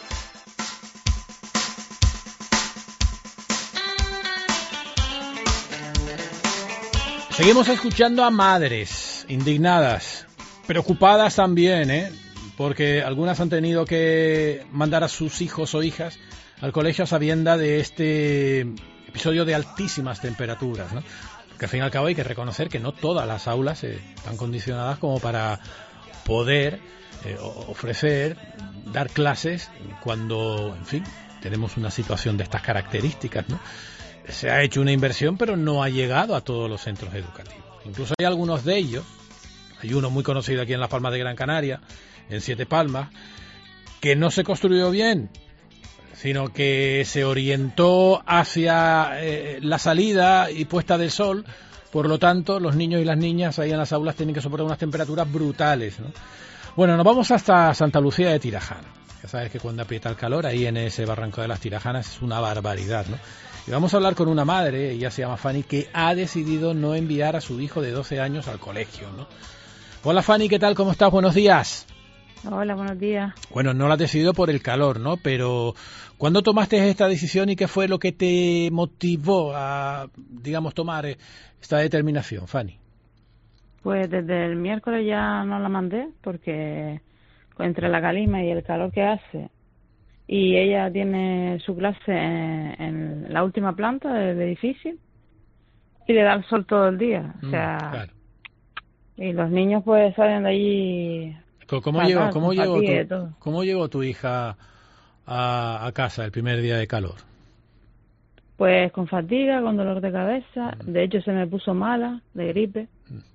Seguimos escuchando a madres indignadas, preocupadas también, porque algunas han tenido que mandar a sus hijos o hijas al colegio a sabienda de este episodio de altísimas temperaturas, ¿no? Que al fin y al cabo hay que reconocer que no todas las aulas están condicionadas como para poder ofrecer, dar clases cuando, en fin, tenemos una situación de estas características, ¿no? Se ha hecho una inversión, pero no ha llegado a todos los centros educativos. Incluso hay algunos de ellos, hay uno muy conocido aquí en Las Palmas de Gran Canaria, en 7 Palmas, que no se construyó bien, sino que se orientó hacia la salida y puesta del sol. Por lo tanto, los niños y las niñas ahí en las aulas tienen que soportar unas temperaturas brutales, ¿no? Bueno, nos vamos hasta Santa Lucía de Tirajana. Ya sabes que cuando aprieta el calor, ahí en ese barranco de las Tirajanas es una barbaridad, ¿no? Y vamos a hablar con una madre, ella se llama Fanny, que ha decidido no enviar a su hijo de 12 años al colegio, ¿no? Hola Fanny, ¿qué tal? ¿Cómo estás? Buenos días. Hola, buenos días. Bueno, no la has decidido por el calor, ¿no? Pero ¿cuándo tomaste esta decisión y qué fue lo que te motivó a, digamos, tomar esta determinación, Fanny? Pues desde el miércoles ya no la mandé porque entre la calima y el calor que hace, y ella tiene su clase en la última planta del edificio y le da el sol todo el día, o sea, claro. Y los niños pues salen de allí ¿Cómo llegó tu hija a casa el primer día de calor? Pues con fatiga, con dolor de cabeza. De hecho, se me puso mala, de gripe.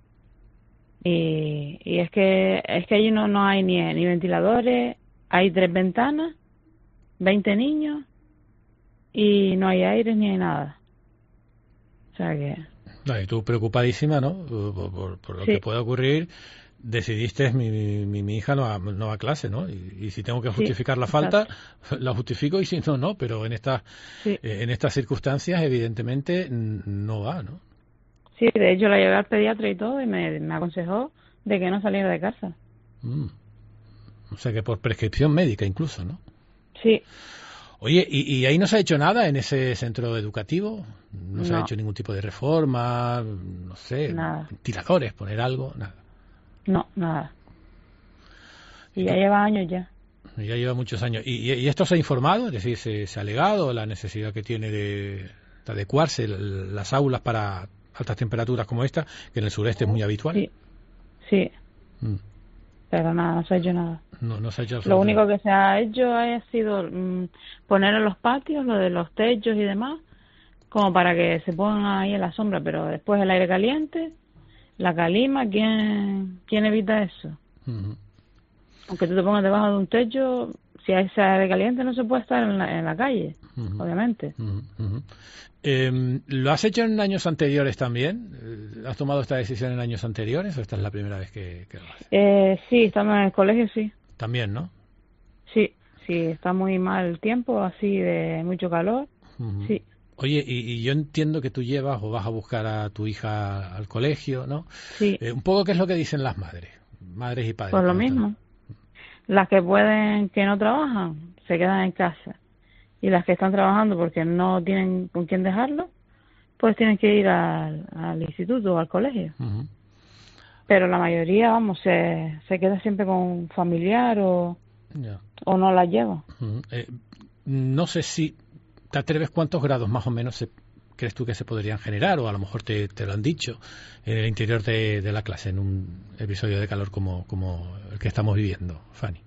Y es que allí no hay ni ventiladores, hay 3 ventanas, 20 niños, y no hay aire ni hay nada. O sea que... No, y tú preocupadísima, ¿no? Por lo que pueda ocurrir, decidiste, mi hija no va a clase, ¿no? Y si tengo que justificar la falta, la justifico, y si no, pero en estas circunstancias, evidentemente, no va, ¿no? Sí, de hecho la llevé al pediatra y todo, y me aconsejó de que no saliera de casa. O sea que por prescripción médica incluso, ¿no? Sí. Oye, ¿y ahí no se ha hecho nada en ese centro educativo? ¿No se ha hecho ningún tipo de reforma? No sé, nada. Ventiladores, poner algo, nada. No, nada. Y ya lleva años ya. Ya lleva muchos años. ¿Y esto se ha informado? Es decir, ¿se ha alegado la necesidad que tiene de adecuarse las aulas para altas temperaturas como esta, que en el sureste es muy habitual? Sí. Pero nada, no se ha hecho nada. No se ha hecho Lo único que se ha hecho ha sido poner en los patios lo de los techos y demás, como para que se pongan ahí en la sombra, pero después el aire caliente, la calima, ¿quién evita eso? Aunque tú te pongas debajo de un techo, si hay ese aire caliente no se puede estar en la calle, obviamente. ¿Lo has hecho en años anteriores también? ¿Has tomado esta decisión en años anteriores o esta es la primera vez que lo haces? Sí, estando en el colegio, sí. También, ¿no? Sí, está muy mal el tiempo, así de mucho calor, sí. Oye, y yo entiendo que tú llevas o vas a buscar a tu hija al colegio, ¿no? Sí. Un poco, ¿qué es lo que dicen las madres y padres? Pues lo mismo. Las que pueden, que no trabajan, se quedan en casa. Y las que están trabajando porque no tienen con quién dejarlo, pues tienen que ir al instituto o al colegio. Pero la mayoría, vamos, se queda siempre con un familiar o no la lleva. No sé si te atreves, ¿cuántos grados más o menos crees tú que se podrían generar? O a lo mejor te lo han dicho en el interior de la clase, en un episodio de calor como el que estamos viviendo, Fanny.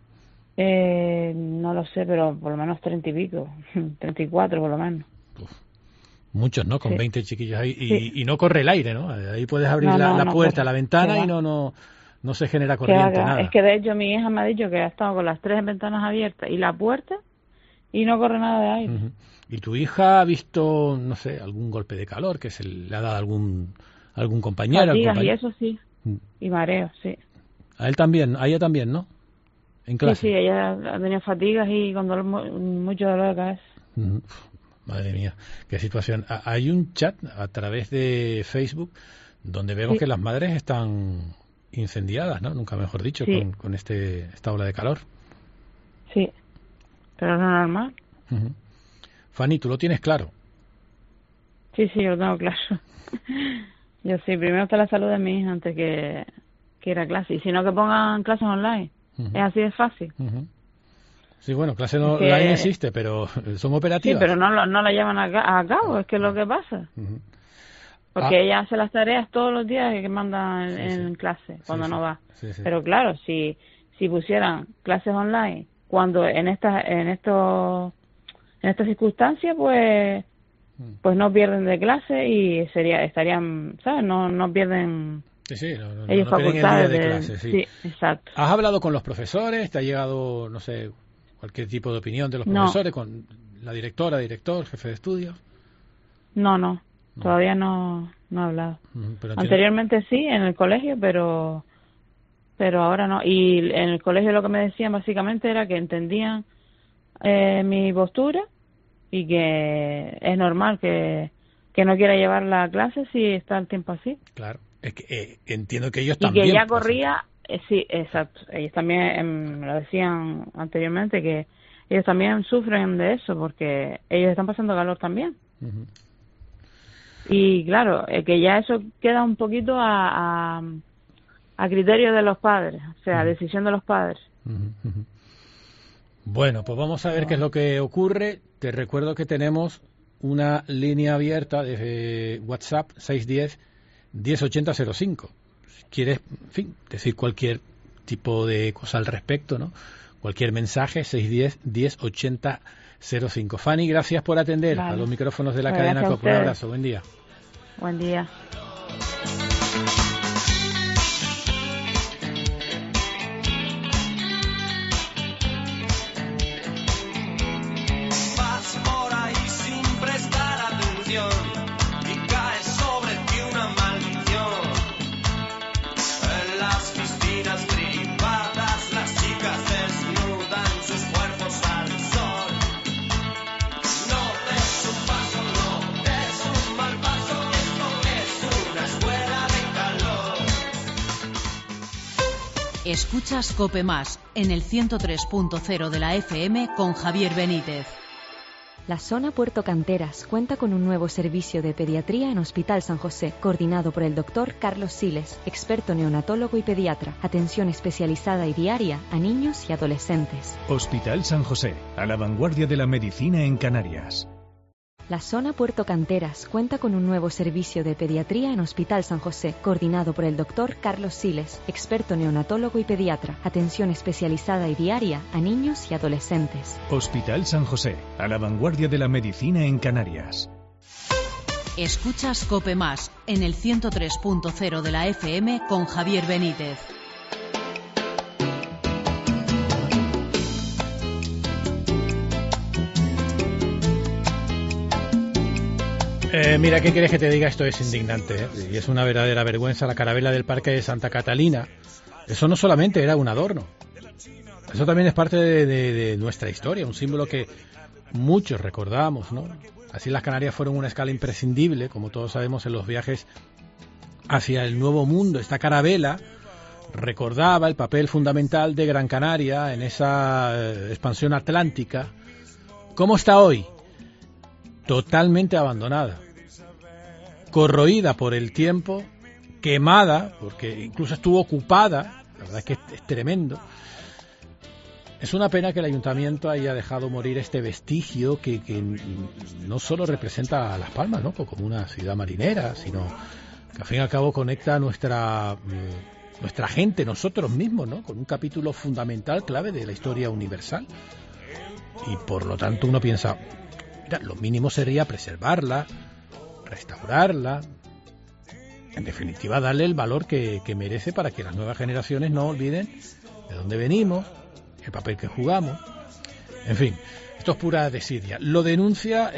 No lo sé, pero por lo menos 30 y pico, 34 por lo menos. Muchos, ¿no? Con 20 chiquillos ahí. Y no corre el aire, ¿no? Ahí puedes abrir la puerta, la ventana y no se genera corriente, nada. Es que de hecho mi hija me ha dicho que ha estado con las 3 ventanas abiertas y la puerta y no corre nada de aire. ¿Y tu hija ha visto, no sé, algún golpe de calor que se le ha dado algún compañero? Fatigas y eso sí, y mareos, sí. A ella también, ¿no? En clase. Sí, ella ha tenido fatigas y con mucho dolor de cabeza. Madre mía, qué situación. Hay un chat a través de Facebook donde vemos que las madres están incendiadas, ¿no? Nunca mejor dicho, con esta ola de calor. Sí, pero es normal. Fanny, ¿tú lo tienes claro? Sí, yo lo tengo claro. Yo sí, primero está la salud de mi hija antes que ir a clase. Y si no, que pongan clases online. Es así de fácil. Sí, bueno, clase online existe, pero son operativas. Sí, pero no la llevan a cabo, es que es lo que pasa. Porque ella hace las tareas todos los días que mandan en clase, cuando no va. Pero claro, si pusieran clases online, cuando en estas circunstancias, pues no pierden de clase y estarían, ¿sabes? No pierden... ellos facultades de clase, sí, exacto. ¿Has hablado con los profesores? ¿Te ha llegado, no sé, cualquier tipo de opinión de los profesores? ¿Con la director, jefe de estudios? No. Todavía no he hablado. Anteriormente sí, en el colegio, pero ahora no. Y en el colegio lo que me decían básicamente era que entendían mi postura y que es normal que no quiera llevar la clase si está el tiempo así. Claro. Es que entiendo que ellos también... Y que ya corría, sí, exacto. Ellos también me lo decían anteriormente, que ellos también sufren de eso, porque ellos están pasando calor también. Y claro, que ya eso queda un poquito a criterio de los padres, o sea, decisión de los padres. Bueno, pues vamos a ver qué es lo que ocurre. Te recuerdo que tenemos una línea abierta de WhatsApp 610 108005. Si quieres, en fin, decir cualquier tipo de cosa al respecto, ¿no? Cualquier mensaje, 610-1080-05. Fanny, gracias por atender a los micrófonos de la cadena COPE. Un abrazo, buen día. Buen día. Vas por ahí sin prestar atención y cae sobre ti una maldición. En las piscinas privadas las chicas desnudan sus cuerpos al sol. No des un paso, no des un mal paso, esto es una escuela de calor. Escuchas COPE Más en el 103.0 de la FM con Javier Benítez. La zona Puerto Canteras cuenta con un nuevo servicio de pediatría en Hospital San José, coordinado por el doctor Carlos Siles, experto neonatólogo y pediatra. Atención especializada y diaria a niños y adolescentes. Hospital San José, a la vanguardia de la medicina en Canarias. La zona Puerto Canteras cuenta con un nuevo servicio de pediatría en Hospital San José, coordinado por el doctor Carlos Siles, experto neonatólogo y pediatra. Atención especializada y diaria a niños y adolescentes. Hospital San José, a la vanguardia de la medicina en Canarias. Escuchas COPE Más en el 103.0 de la FM con Javier Benítez. Mira, ¿qué quieres que te diga? Esto es indignante, ¿eh? Y es una verdadera vergüenza. La carabela del Parque de Santa Catalina, eso no solamente era un adorno, eso también es parte de nuestra historia, un símbolo que muchos recordamos, ¿no? Así las Canarias fueron una escala imprescindible, como todos sabemos, en los viajes hacia el Nuevo Mundo. Esta carabela recordaba el papel fundamental de Gran Canaria en esa expansión atlántica. ¿Cómo está hoy? Totalmente abandonada, corroída por el tiempo, quemada, porque incluso estuvo ocupada. La verdad es que es tremendo. Es una pena que el ayuntamiento haya dejado morir este vestigio que no solo representa a Las Palmas, ¿no?, como una ciudad marinera, sino que al fin y al cabo conecta a nuestra gente, nosotros mismos, ¿no?, con un capítulo fundamental, clave de la historia universal. Y por lo tanto uno piensa, lo mínimo sería preservarla, restaurarla, en definitiva darle el valor que merece para que las nuevas generaciones no olviden de dónde venimos, el papel que jugamos. En fin, esto es pura desidia. Lo denuncia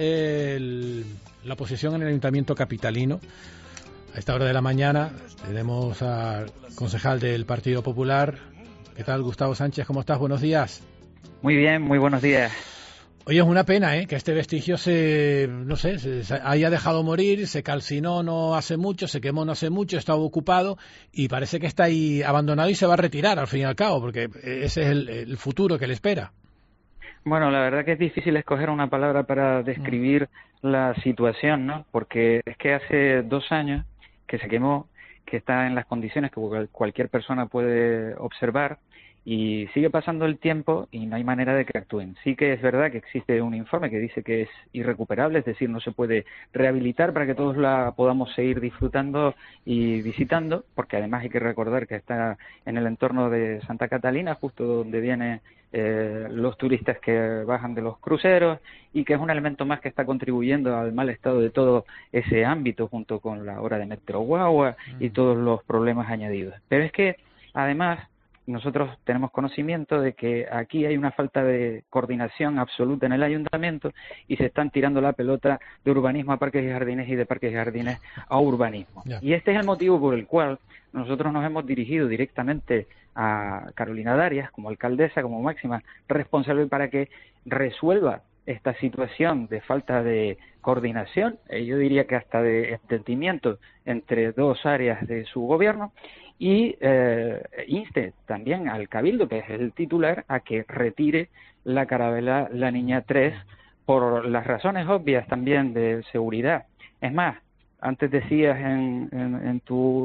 la oposición en el Ayuntamiento capitalino. A esta hora de la mañana tenemos al concejal del Partido Popular. ¿Qué tal, Gustavo Sánchez? ¿Cómo estás? Buenos días. Muy bien, muy buenos días. Oye, es una pena, que este vestigio se haya dejado morir, se calcinó no hace mucho, se quemó no hace mucho, estaba ocupado y parece que está ahí abandonado y se va a retirar al fin y al cabo, porque ese es el futuro que le espera. Bueno, la verdad que es difícil escoger una palabra para describir la situación, ¿no? Porque es que hace 2 años que se quemó, que está en las condiciones que cualquier persona puede observar, y sigue pasando el tiempo y no hay manera de que actúen. Sí que es verdad que existe un informe que dice que es irrecuperable, es decir, no se puede rehabilitar para que todos la podamos seguir disfrutando y visitando, porque además hay que recordar que está en el entorno de Santa Catalina, justo donde vienen los turistas que bajan de los cruceros, y que es un elemento más que está contribuyendo al mal estado de todo ese ámbito, junto con la hora de metro guagua y todos los problemas añadidos. Pero es que además nosotros tenemos conocimiento de que aquí hay una falta de coordinación absoluta en el ayuntamiento y se están tirando la pelota de urbanismo a parques y jardines y de parques y jardines a urbanismo. Y este es el motivo por el cual nosotros nos hemos dirigido directamente a Carolina Darias, como alcaldesa, como máxima responsable, para que resuelva esta situación de falta de coordinación, yo diría que hasta de entendimiento entre dos áreas de su gobierno, y inste también al Cabildo, que es el titular, a que retire la carabela La Niña 3 por las razones obvias también de seguridad. Es más, antes decías en tu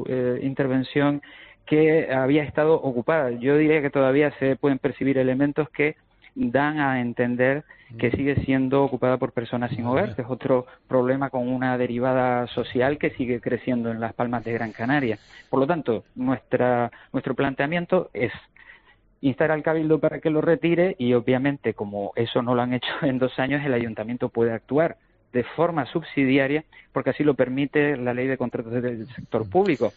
intervención que había estado ocupada. Yo diría que todavía se pueden percibir elementos que dan a entender que sigue siendo ocupada por personas sin hogar, que es otro problema con una derivada social que sigue creciendo en Las Palmas de Gran Canaria. Por lo tanto, nuestro planteamiento es instar al Cabildo para que lo retire y, obviamente, como eso no lo han hecho en 2 años, el Ayuntamiento puede actuar de forma subsidiaria, porque así lo permite la Ley de Contratos del Sector Público,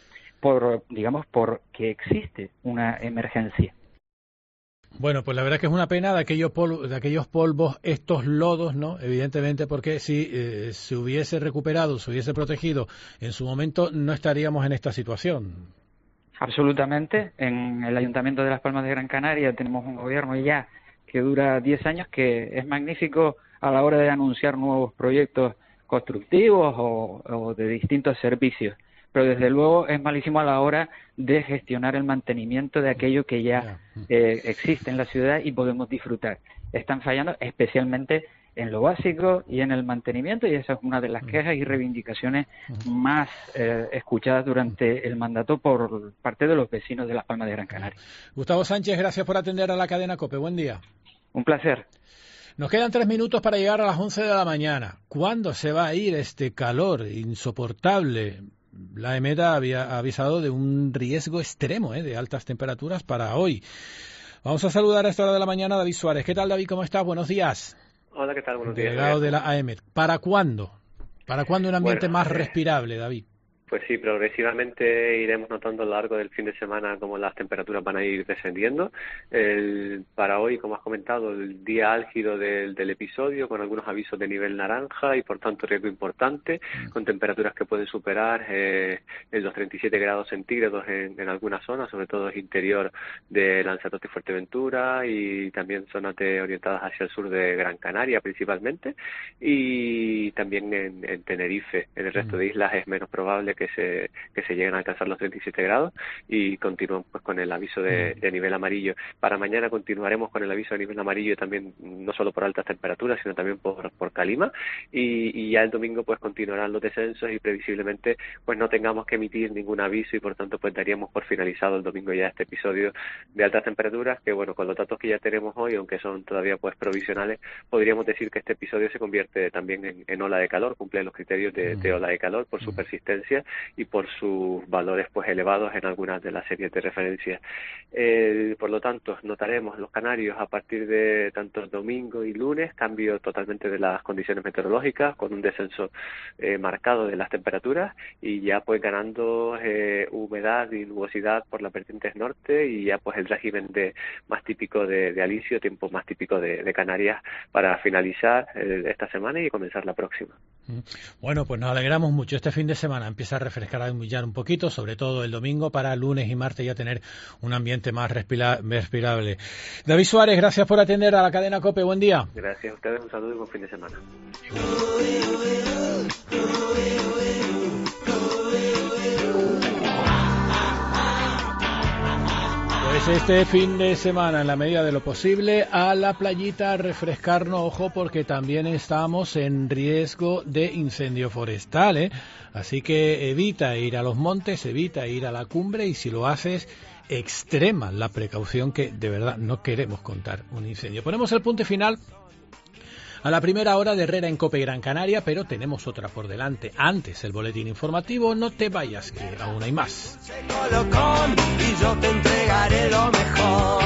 porque existe una emergencia. Bueno, pues la verdad que es una pena de aquellos polvos, estos lodos, ¿no? Evidentemente, porque si se hubiese recuperado, se hubiese protegido en su momento, no estaríamos en esta situación. Absolutamente. En el Ayuntamiento de Las Palmas de Gran Canaria tenemos un gobierno ya que dura 10 años, que es magnífico a la hora de anunciar nuevos proyectos constructivos o de distintos servicios. Pero desde luego es malísimo a la hora de gestionar el mantenimiento de aquello que ya existe en la ciudad y podemos disfrutar. Están fallando especialmente en lo básico y en el mantenimiento, y esa es una de las quejas y reivindicaciones más escuchadas durante el mandato por parte de los vecinos de Las Palmas de Gran Canaria. Gustavo Sánchez, gracias por atender a la cadena COPE. Buen día. Un placer. Nos quedan 3 minutos para llegar a las 11 de la mañana. ¿Cuándo se va a ir este calor insoportable? La EMET había avisado de un riesgo extremo de altas temperaturas para hoy. Vamos a saludar a esta hora de la mañana a David Suárez. ¿Qué tal, David? ¿Cómo estás? Buenos días. Hola, ¿qué tal? Buenos días. Delegado de la AEMET. ¿Para cuándo? ¿Para cuándo un ambiente más respirable, David? Pues sí, progresivamente iremos notando a lo largo del fin de semana cómo las temperaturas van a ir descendiendo. Para hoy, como has comentado, el día álgido del episodio, con algunos avisos de nivel naranja y por tanto riesgo importante, con temperaturas que pueden superar los 37 grados centígrados en algunas zonas, sobre todo el interior de Lanzarote y Fuerteventura, y también zonas orientadas hacia el sur de Gran Canaria principalmente, y también en Tenerife. En el resto de islas es menos probable que se lleguen a alcanzar los 37 grados y continúan pues con el aviso de nivel amarillo. Para mañana continuaremos con el aviso de nivel amarillo también, no solo por altas temperaturas, sino también por calima, y ya el domingo pues continuarán los descensos y previsiblemente pues no tengamos que emitir ningún aviso y por tanto pues daríamos por finalizado el domingo ya este episodio de altas temperaturas, que bueno, con los datos que ya tenemos hoy, aunque son todavía pues provisionales, podríamos decir que este episodio se convierte también en ola de calor, cumple los criterios de ola de calor por su persistencia y por sus valores pues elevados en algunas de las series de referencia. Por lo tanto, notaremos los canarios a partir de tanto domingo y lunes cambio totalmente de las condiciones meteorológicas, con un descenso marcado de las temperaturas y ya pues ganando humedad y nubosidad por las vertientes norte, y ya pues el régimen más típico de alisio, tiempo más típico de Canarias para finalizar esta semana y comenzar la próxima. Bueno, pues nos alegramos mucho. Este fin de semana empieza a refrescar ya un poquito, sobre todo el domingo, para lunes y martes ya tener un ambiente más respirable. David Suárez, gracias por atender a la cadena COPE. Buen día. Gracias a ustedes, un saludo y buen fin de semana. Pues este fin de semana, en la medida de lo posible, a la playita a refrescarnos, ojo, porque también estamos en riesgo de incendio forestal, ¿eh? Así que evita ir a los montes, evita ir a la cumbre, y si lo haces, extrema la precaución, que de verdad no queremos contar un incendio. Ponemos el punto final a la primera hora de Herrera en COPE Gran Canaria, pero tenemos otra por delante. Antes, el boletín informativo. No te vayas, que aún hay más. Y yo te entregaré lo mejor.